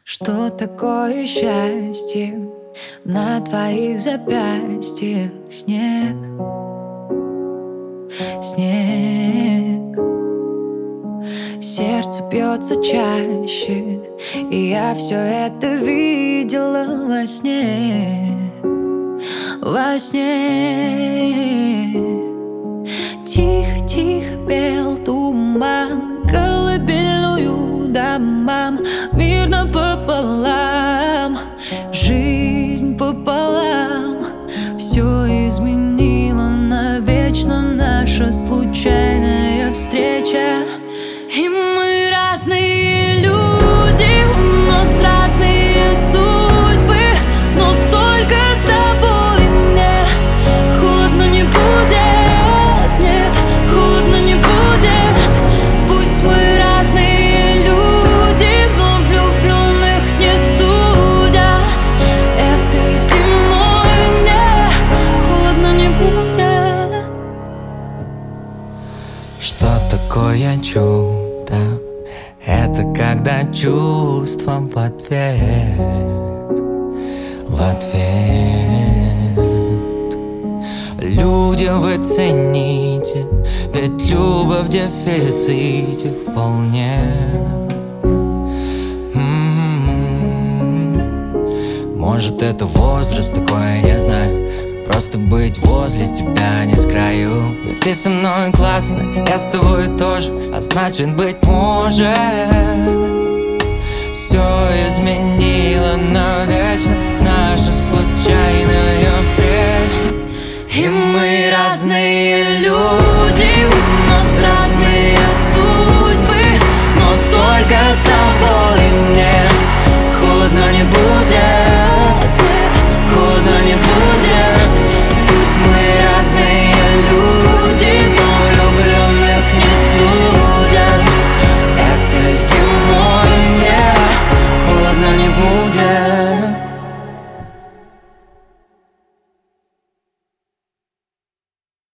Что такое счастье? На твоих запястьях снег, снег. Сердце бьется чаще, и я все это видела во сне, во сне. Тихо-тихо пел туман колыбельную домам, мирно пополам, жизнь пополам. Все изменило навечно наша случайная встреча. И мы разные люди, у нас разные судьбы, но только с тобой мне холодно не будет, нет, холодно не будет. Пусть мы разные люди, но влюбленных не судят. Этой зимой мне холодно не будет. Что такое чудо? Это когда чувством в ответ, в ответ. Люди, вы цените, ведь любовь в дефиците вполне. Может, это возраст такой, я знаю. Просто быть возле тебя не с краю. Ведь ты со мной классно, я с тобой тоже, а значит, быть может, все изменило навечно наша случайная встреча. И мы